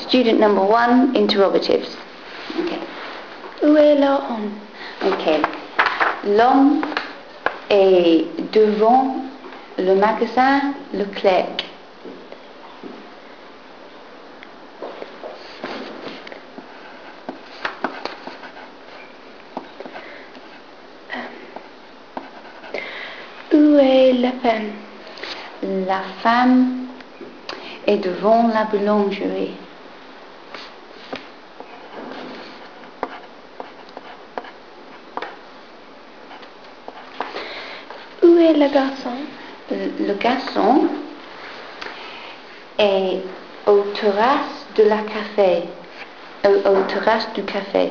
Student number 1, interrogatives. Okay. Où est l'homme? Ok. L'homme est devant le magasin Leclerc. Où est la femme? La femme est devant la boulangerie. Où est le garçon? Le garçon est aux terrasses de la café, aux terrasses du café.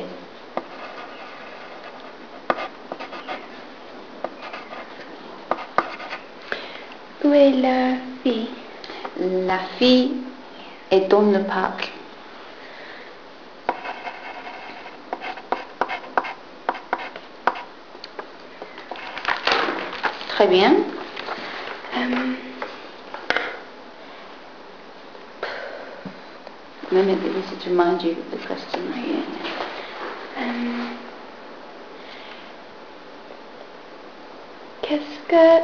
Où est la fille? La fille est dans le parc. Très bien. Let me just remind you of the question here. Qu'est-ce que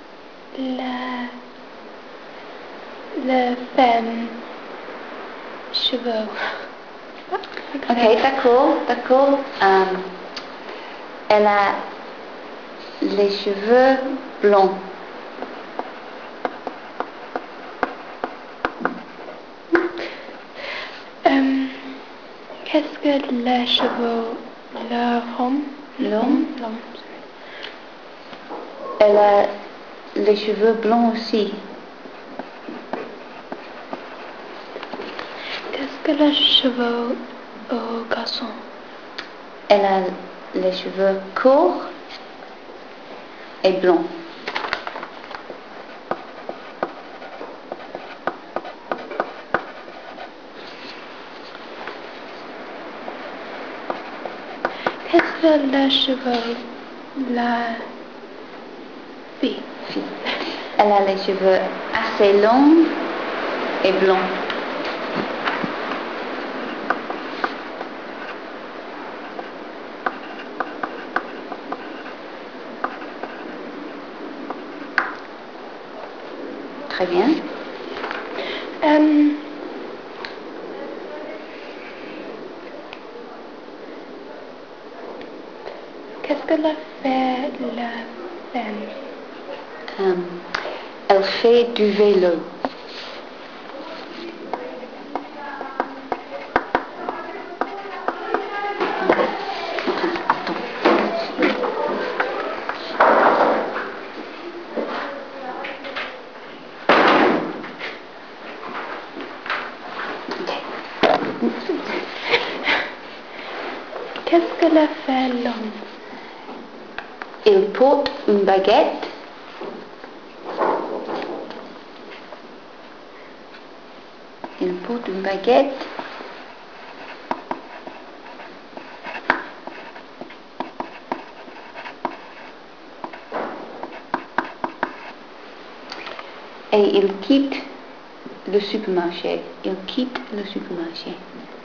la femme cheveux? Ok, d'accord. Elle a les cheveux blonds. Qu'est-ce que les cheveux? L'homme? Elle a les cheveux blonds aussi. Qu'est-ce que les cheveux au garçon? Elle a les cheveux courts et blonds. Qu'est-ce que les cheveux la fille? Elle a les cheveux assez longs et blonds. Très bien. Qu'est-ce que fait la femme? Elle fait du vélo. Qu'est-ce que fait l'homme? Il porte une baguette. Il porte une baguette. Et il quitte le supermarché. Il quitte le supermarché.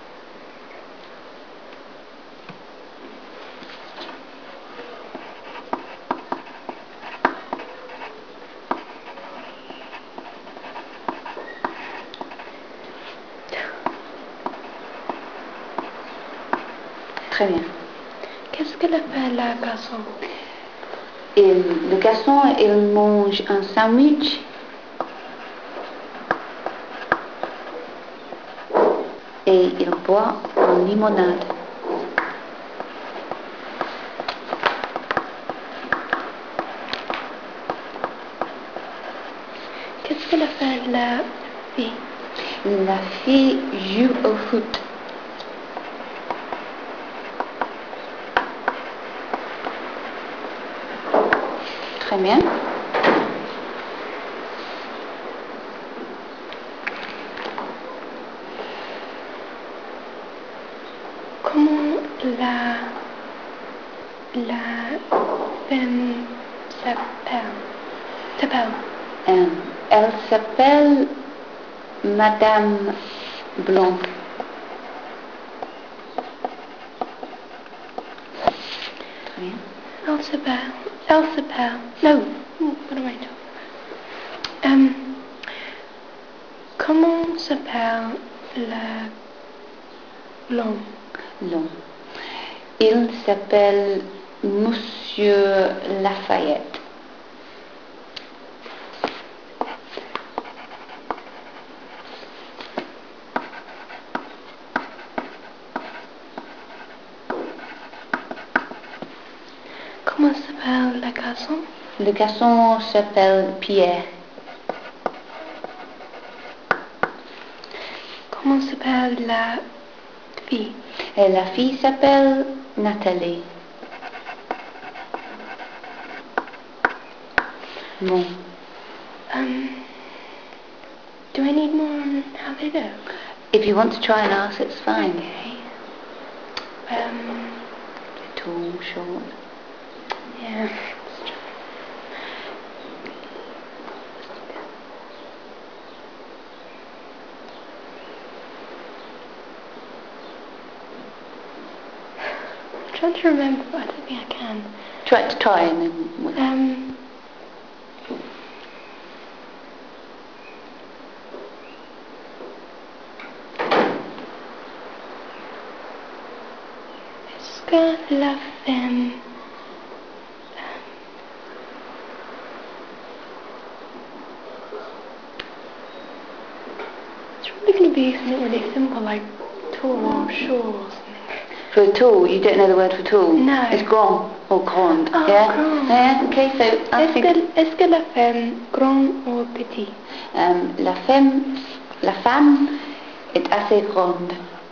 Très bien. Qu'est-ce que fait la garçon? Le garçon, il mange un sandwich et il boit une limonade. Qu'est-ce que fait la fille? La fille joue au foot. Très bien. Comment la femme s'appelle? Elle s'appelle Madame Blanc. Elle s'appelle. No, what am I talking about? Comment s'appelle l'homme? L'homme. Il s'appelle Monsieur Lafayette. Comment s'appelle le garçon? Le garçon s'appelle Pierre. Comment s'appelle la fille? Et la fille s'appelle Nathalie. Bon. Do I need more on how they look? If you want to try and ask, it's fine. Okay. Tall, short. Yeah. I'm trying to remember, but I don't think I can. Try and then. Est-ce que la femme... It's probably going to be something really simple, like tall or short or something. For tall, you don't know the word for tall? No. It's grand or grande. Oh, yeah? grande. Yeah, okay, so I think... Est-ce que la femme grande ou petite? La femme est assez grande.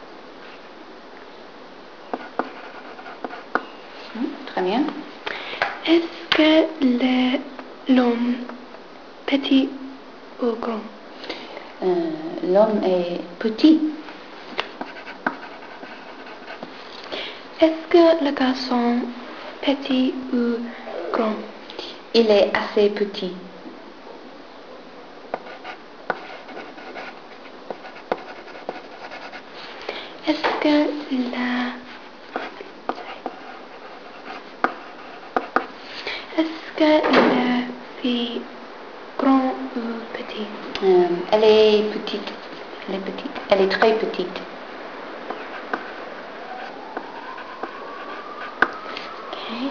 Très bien. Est-ce que l'homme petit ou grand? L'homme est petit. Est-ce que le garçon petit ou grand? Il est assez petit. Est-ce que la fille grand ou petit? Elle est petite. Elle est petite. Elle est très petite. Okay.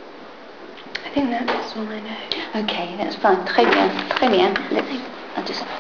I think that's all I know. Okay, that's fine. Très bien. Très bien. I'll just